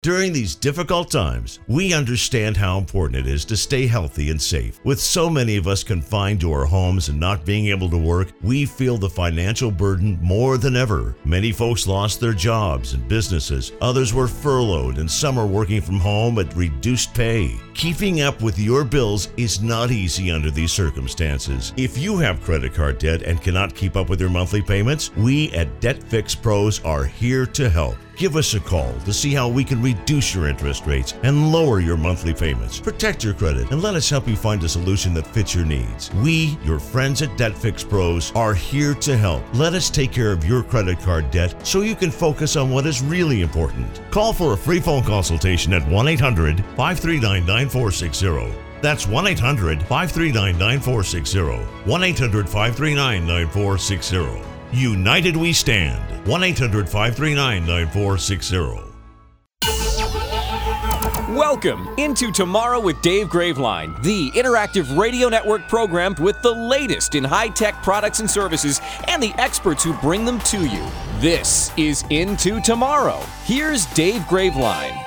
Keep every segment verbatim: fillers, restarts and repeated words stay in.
During these difficult times, we understand how important it is to stay healthy and safe. With so many of us confined to our homes and not being able to work, we feel the financial burden more than ever. Many folks lost their jobs and businesses. Others were furloughed, and some are working from home at reduced pay. Keeping up with your bills is not easy under these circumstances. If you have credit card debt and cannot keep up with your monthly payments, we at Debt Fix Pros are here to help. Give us a call to see how we can reduce your interest rates and lower your monthly payments. Protect your credit and let us help you find a solution that fits your needs. We, your friends at Debt Fix Pros, are here to help. Let us take care of your credit card debt so you can focus on what is really important. Call for a free phone consultation at one eight hundred, five three nine, nine four six zero. That's one eight hundred, five three nine, nine four six zero. one eight hundred, five three nine, nine four six zero. United we stand. one eight hundred, five three nine, nine four six zero. Welcome into Tomorrow with Dave Graveline, the interactive radio network program with the latest in high-tech products and services and the experts who bring them to you. This is Into Tomorrow. Here's Dave Graveline.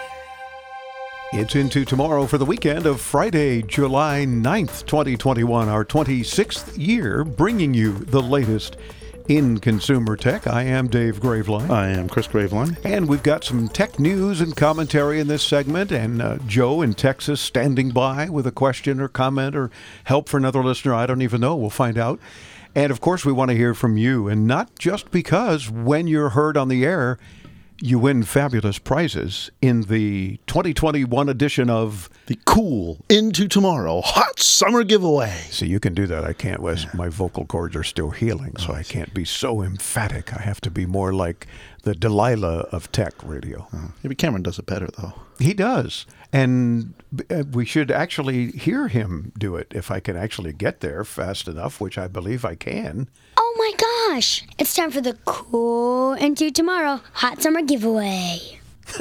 It's Into Tomorrow for the weekend of Friday, July ninth, twenty twenty-one, our twenty-sixth year, bringing you the latest in consumer tech. I am Dave Graveline. I am Chris Graveline. And we've got some tech news and commentary in this segment, and uh, Joe in Texas standing by with a question or comment or help for another listener. I don't even know. We'll find out. And, of course, we want to hear from you, and not just because when you're heard on the air, you win fabulous prizes in the twenty twenty-one edition of the cool Into Tomorrow Hot Summer Giveaway. See, you can do that. I can't. Yeah. My vocal cords are still healing, so oh, I, I can't be so emphatic. I have to be more like the Delilah of tech radio. Oh. Maybe Cameron does it better, though. He does. And we should actually hear him do it if I can actually get there fast enough, which I believe I can. Oh my gosh! It's time for the cool Into Tomorrow Hot Summer Giveaway.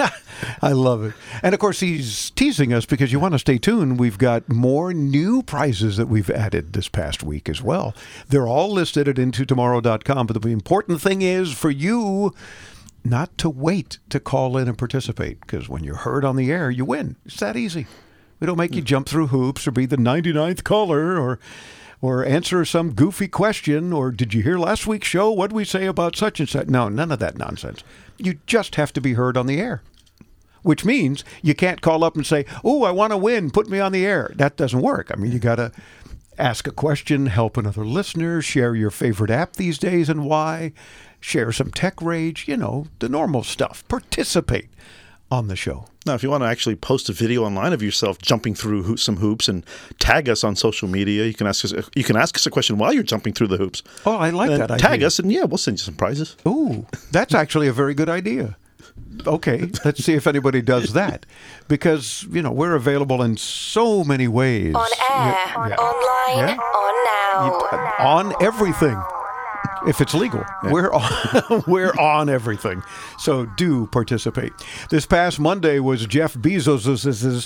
I love it. And of course, he's teasing us because you want to stay tuned. We've got more new prizes that we've added this past week as well. They're all listed at into tomorrow dot com. But the important thing is for you not to wait to call in and participate, because when you're heard on the air, you win. It's that easy. We don't make you jump through hoops or be the ninety-ninth caller or or answer some goofy question or did you hear last week's show? What did we say about such and such? No, none of that nonsense. You just have to be heard on the air, which means you can't call up and say, oh, I want to win, put me on the air. That doesn't work. I mean, you got to ask a question, help another listener, share your favorite app these days and why, share some tech rage, you know, the normal stuff. Participate on the show. Now, if you want to actually post a video online of yourself jumping through ho- some hoops and tag us on social media, you can ask us. You can ask us a question while you're jumping through the hoops. Oh, I like and that idea. Tag idea. us, and yeah, we'll send you some prizes. Ooh, that's actually a very good idea. Okay, let's see if anybody does that, because you know we're available in so many ways. On air, yeah, yeah. online, yeah. on now, you, on everything. If it's legal, yeah. we're on, we're on everything. So do participate. This past Monday was Jeff Bezos'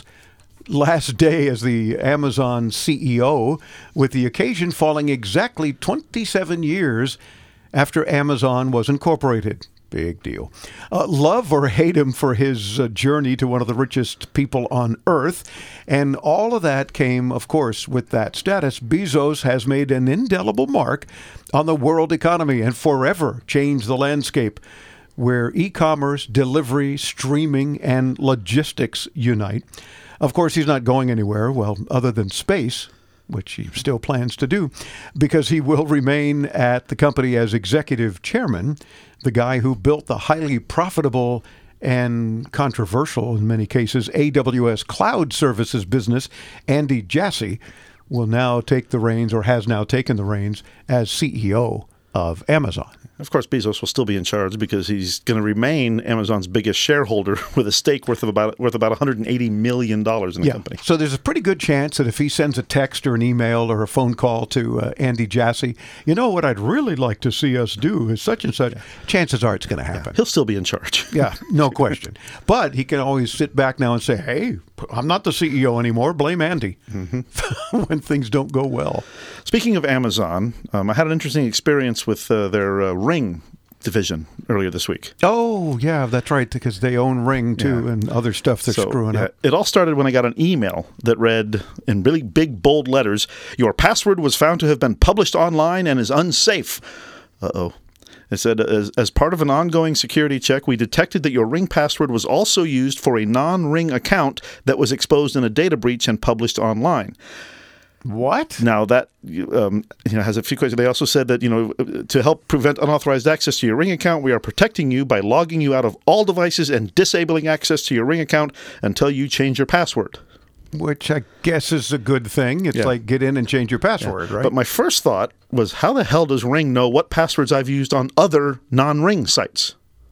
last day as the Amazon C E O, with the occasion falling exactly twenty-seven years after Amazon was incorporated. Big deal. Uh, love or hate him for his uh, journey to one of the richest people on earth. And all of that came, of course, with that status. Bezos has made an indelible mark on the world economy and forever changed the landscape where e-commerce, delivery, streaming, and logistics unite. Of course, he's not going anywhere, well, other than space, which he still plans to do, because he will remain at the company as executive chairman. The guy who built the highly profitable and controversial, in many cases, A W S cloud services business, Andy Jassy, will now take the reins, or has now taken the reins, as C E O of Amazon. Of course, Bezos will still be in charge because he's going to remain Amazon's biggest shareholder with a stake worth of about worth about one hundred eighty million dollars in the yeah. company. So there's a pretty good chance that if he sends a text or an email or a phone call to uh, Andy Jassy, you know what I'd really like to see us do is such and such, yeah. chances are it's going to happen. Yeah. He'll still be in charge. Yeah, no question. But he can always sit back now and say, hey, I'm not the C E O anymore. Blame Andy mm-hmm. when things don't go well. Speaking of Amazon, um, I had an interesting experience with uh, their uh, Ring division earlier this week. Oh, yeah, that's right, because they own Ring, too, Yeah. and other stuff they're So, screwing yeah, up. It all started when I got an email that read in really big, bold letters, "Your password was found to have been published online and is unsafe." Uh-oh. It said, as, as part of an ongoing security check, we detected that your Ring password was also used for a non-Ring account that was exposed in a data breach and published online. What? Now that um, you know, has a few questions. They also said that, you know, to help prevent unauthorized access to your Ring account, we are protecting you by logging you out of all devices and disabling access to your Ring account until you change your password. Which I guess is a good thing. It's Yeah. like get in and change your password, right? But my first thought was, how the hell does Ring know what passwords I've used on other non-Ring sites?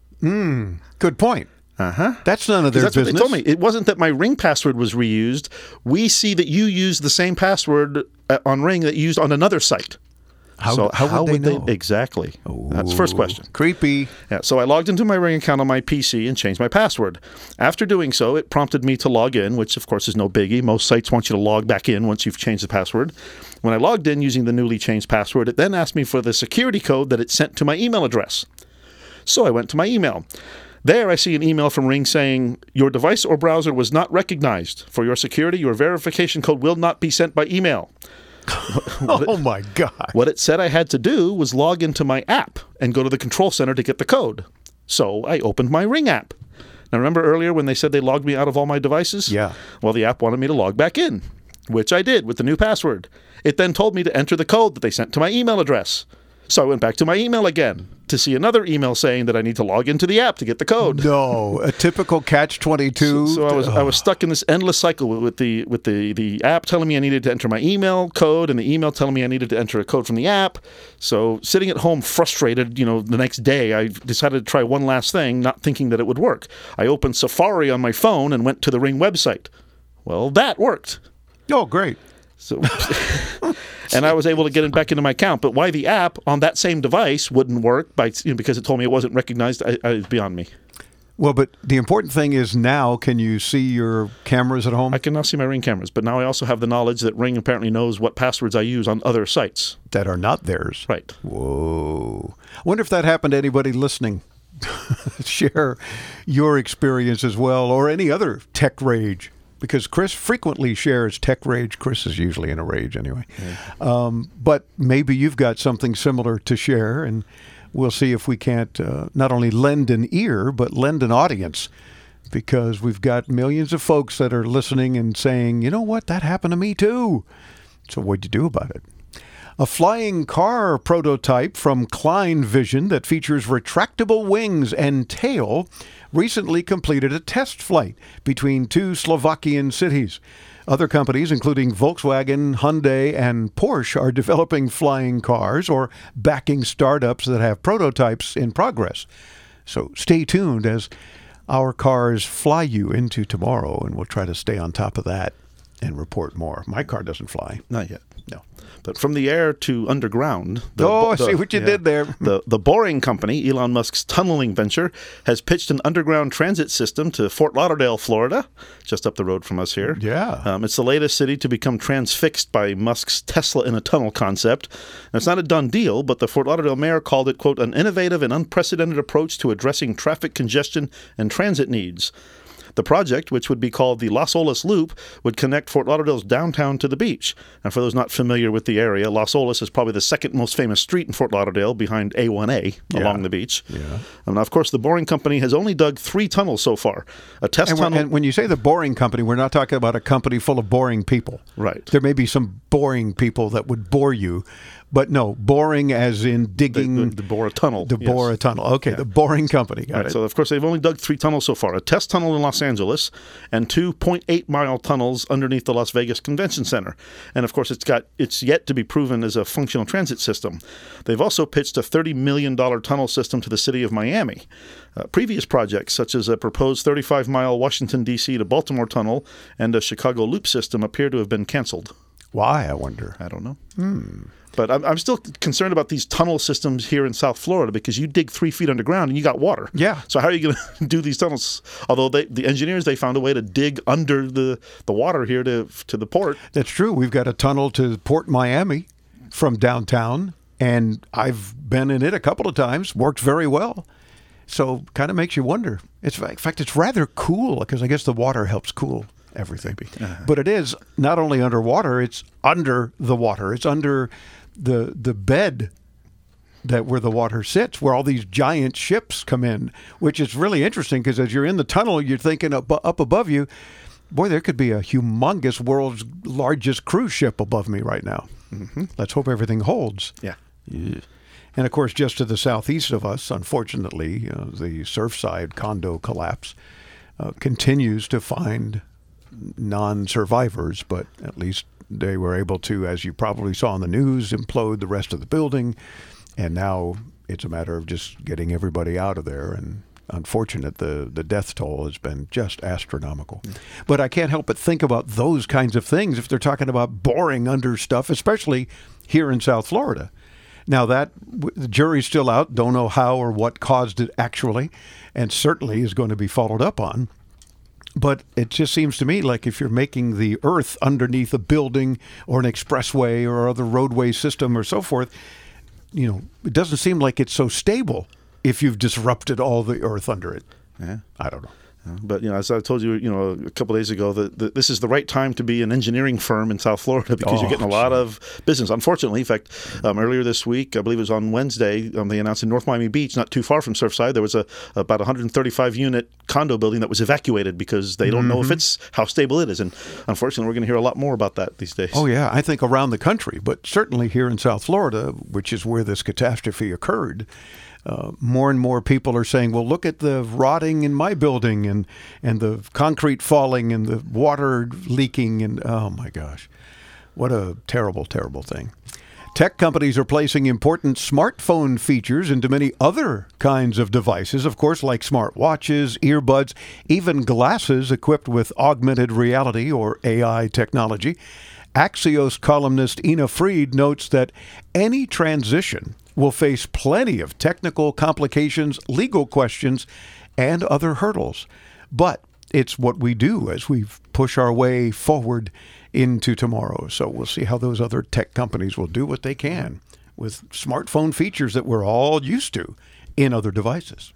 Good point. Uh-huh. That's none of their That's business. what they told me. It wasn't that my Ring password was reused. We see that you used the same password uh, on Ring that you used on another site. How, so how, would they know? Exactly. That's the first question. Creepy. Yeah, so I logged into my Ring account on my P C and changed my password. After doing so, it prompted me to log in, which of course is no biggie. Most sites want you to log back in once you've changed the password. When I logged in using the newly changed password, it then asked me for the security code that it sent to my email address. So I went to my email. There I see an email from Ring saying, "Your device or browser was not recognized. For your security, your verification code will not be sent by email." Oh, my God. What it said I had to do was log into my app and go to the control center to get the code. So I opened my Ring app. Now, remember earlier when they said they logged me out of all my devices? Yeah. Well, the app wanted me to log back in, which I did with the new password. It then told me to enter the code that they sent to my email address. So I went back to my email again to see another email saying that I need to log into the app to get the code. No, a typical catch twenty-two. So, so I was I was stuck in this endless cycle with, with the with the, the app telling me I needed to enter my email code and the email telling me I needed to enter a code from the app. So sitting at home frustrated, you know, the next day I decided to try one last thing, not thinking that it would work. I opened Safari on my phone and went to the Ring website. Well, that worked. Oh, great. So, and I was able to get it back into my account. But why the app on that same device wouldn't work by you know, because it told me it wasn't recognized, I, I, it's beyond me. Well, but the important thing is now, can you see your cameras at home? I can now see my Ring cameras, but now I also have the knowledge that Ring apparently knows what passwords I use on other sites. That are not theirs. Right. Whoa. I wonder if that happened to anybody listening. Share your experience as well, or any other tech rage. Because Chris frequently shares tech rage. Chris is usually in a rage anyway. Yeah. Um, but maybe you've got something similar to share, and we'll see if we can't uh, not only lend an ear, but lend an audience. Because we've got millions of folks that are listening and saying, you know what, that happened to me too. So what'd you do about it? A flying car prototype from Klein Vision that features retractable wings and tail recently completed a test flight between two Slovakian cities. Other companies, including Volkswagen, Hyundai, and Porsche, are developing flying cars or backing startups that have prototypes in progress. So stay tuned as our cars fly you into tomorrow, and we'll try to stay on top of that and report more. My car doesn't fly. Not yet. No. But from the air to underground. The, Oh, I the, see what you did there. The, the Boring Company, Elon Musk's tunneling venture, has pitched an underground transit system to Fort Lauderdale, Florida, just up the road from us here. Yeah. Um, it's the latest city to become transfixed by Musk's Tesla in a tunnel concept. Now, it's not a done deal, but the Fort Lauderdale mayor called it, quote, an innovative and unprecedented approach to addressing traffic congestion and transit needs. The project, which would be called the Las Olas Loop, would connect Fort Lauderdale's downtown to the beach. And for those not familiar with the area, Las Olas is probably the second most famous street in Fort Lauderdale behind A one A Yeah. along the beach. Yeah. And of course, the Boring Company has only dug three tunnels so far. A test And, tunnel. and when you say the boring company, we're not talking about a company full of boring people. Right. There may be some boring people that would bore you, but no, boring as in digging. the, the, the bore a tunnel. The yes. bore a tunnel. Okay, the Boring Company. Got Right, it. so, of course, they've only dug three tunnels so far. A test tunnel in Los Angeles and two point eight mile tunnels underneath the Las Vegas Convention Center. And, of course, it's got it's yet to be proven as a functional transit system. They've also pitched a thirty million dollars tunnel system to the city of Miami. Uh, previous projects, such as a proposed thirty-five mile Washington, D C to Baltimore tunnel and a Chicago loop system, appear to have been canceled. Why, I wonder? I don't know. Hmm. But I'm, I'm still concerned about these tunnel systems here in South Florida because you dig three feet underground and you got water. Yeah. So how are you going to do these tunnels? Although they, the engineers, they found a way to dig under the, the water here to to the port. That's true. We've got a tunnel to Port Miami from downtown. And I've been in it a couple of times, works very well. So kind of makes you wonder. It's, in fact, it's rather cool because I guess the water helps cool everything. Uh-huh. But it is not only underwater, it's under the water. It's under the the bed that where the water sits, where all these giant ships come in, which is really interesting because as you're in the tunnel, you're thinking up, up above you, boy, there could be a humongous world's largest cruise ship above me right now. Mm-hmm. Let's hope everything holds. Yeah. yeah. And, of course, just to the southeast of us, unfortunately, uh, the Surfside condo collapse uh, continues to find non-survivors, but at least they were able to, as you probably saw in the news, implode the rest of the building. And now it's a matter of just getting everybody out of there. And unfortunate, the, the death toll has been just astronomical. Mm. But I can't help but think about those kinds of things if they're talking about boring under stuff, especially here in South Florida. Now, that the jury's still out. Don't know how or what caused it actually, and certainly is going to be followed up on. But it just seems to me like if you're making the earth underneath a building or an expressway or other roadway system or so forth, you know, it doesn't seem like it's so stable if you've disrupted all the earth under it. Yeah. I don't know. But, you know, as I told you, you know, a couple of days ago, that, that this is the right time to be an engineering firm in South Florida because oh, you're getting a lot of business. Unfortunately, in fact, um, earlier this week, I believe it was on Wednesday, um, they announced in North Miami Beach, not too far from Surfside, there was a about one hundred thirty-five unit condo building that was evacuated because they don't mm-hmm. know if it's how stable it is. And unfortunately, we're going to hear a lot more about that these days. Oh, yeah. I think around the country, but certainly here in South Florida, which is where this catastrophe occurred. Uh, more and more people are saying, well, look at the rotting in my building and, and the concrete falling and the water leaking. And oh, my gosh, what a terrible, terrible thing. Tech companies are placing important smartphone features into many other kinds of devices, of course, like smartwatches, earbuds, even glasses equipped with augmented reality or A I technology. Axios columnist Ina Fried notes that any transition will face plenty of technical complications, legal questions, and other hurdles. But it's what we do as we push our way forward into tomorrow. So we'll see how those other tech companies will do what they can with smartphone features that we're all used to in other devices.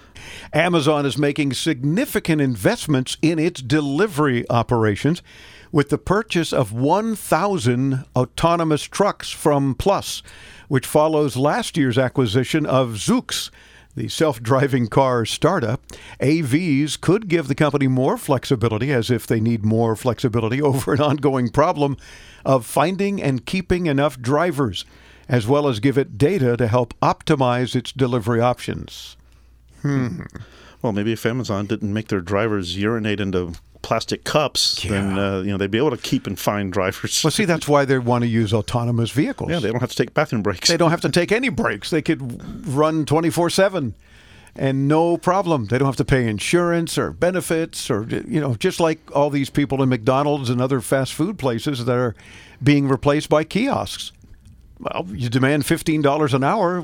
Amazon is making significant investments in its delivery operations with the purchase of one thousand autonomous trucks from Plus, which follows last year's acquisition of Zoox, the self-driving car startup. A Vs could give the company more flexibility, as if they need more flexibility over an ongoing problem of finding and keeping enough drivers, as well as give it data to help optimize its delivery options. Hmm. Well, maybe if Amazon didn't make their drivers urinate into plastic cups, yeah. then uh, you know they'd be able to keep and find drivers. Well, see, that's why they want to use autonomous vehicles. Yeah, they don't have to take bathroom breaks. They don't have to take any breaks. They could run twenty-four seven and no problem. They don't have to pay insurance or benefits or, you know, just like all these people in McDonald's and other fast food places that are being replaced by kiosks. Well, you demand fifteen dollars an hour,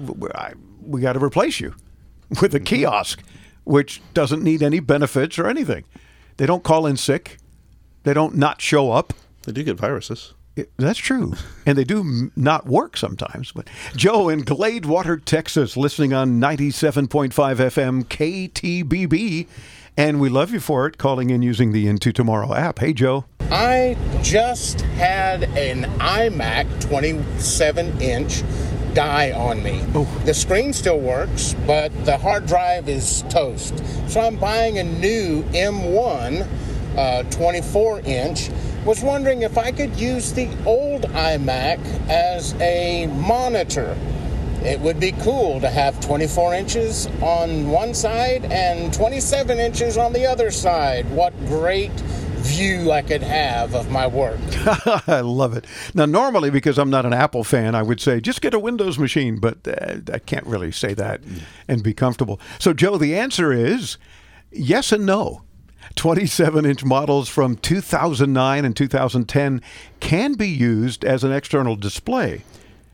we got to replace you with a kiosk, which doesn't need any benefits or anything. They don't call in sick. They don't not show up. They do get viruses. It, that's true. And they do m- not work sometimes. But Joe in Gladewater, Texas, listening on ninety-seven point five F M K T B B. And we love you for it, calling in using the Into Tomorrow app. Hey, Joe. I just had an iMac twenty-seven inch die on me. Oh. The screen still works, but the hard drive is toast. So I'm buying a new M one uh, twenty-four inch. Was wondering if I could use the old iMac as a monitor. It would be cool to have twenty-four inches on one side and twenty-seven inches on the other side. What great view I could have of my work. I love it. Now, normally, because I'm not an Apple fan, I would say just get a Windows machine, but uh, I can't really say that and be comfortable. So, Joe, the answer is yes and no. twenty-seven inch models from two thousand nine and two thousand ten can be used as an external display.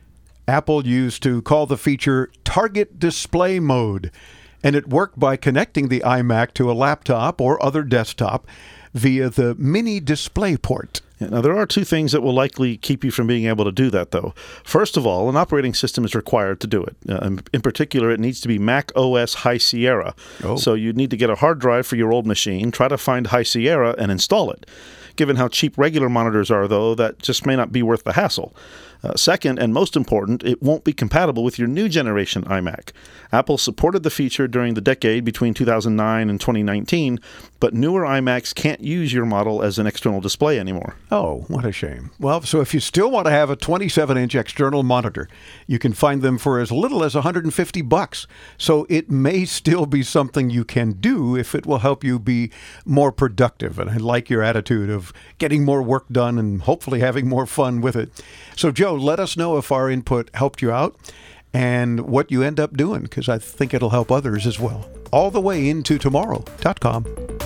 Apple used to call the feature Target Display Mode, and it worked by connecting the iMac to a laptop or other desktop via the mini display port. Yeah, now, there are two things that will likely keep you from being able to do that, though. First of all, an operating system is required to do it. Uh, in particular, it needs to be Mac O S High Sierra. Oh. So you need to get a hard drive for your old machine, try to find High Sierra, and install it. Given how cheap regular monitors are, though, that just may not be worth the hassle. Uh, second, and most important, it won't be compatible with your new generation iMac. Apple supported the feature during the decade between two thousand nine and twenty nineteen, but newer iMacs can't use your model as an external display anymore. Oh, what a shame. Well, so if you still want to have a twenty-seven inch external monitor, you can find them for as little as one hundred fifty bucks. So it may still be something you can do if it will help you be more productive. And I like your attitude of getting more work done and hopefully having more fun with it. So, Joe, let us know if our input helped you out and what you end up doing, because I think it'll help others as well. All the way into tomorrow dot com.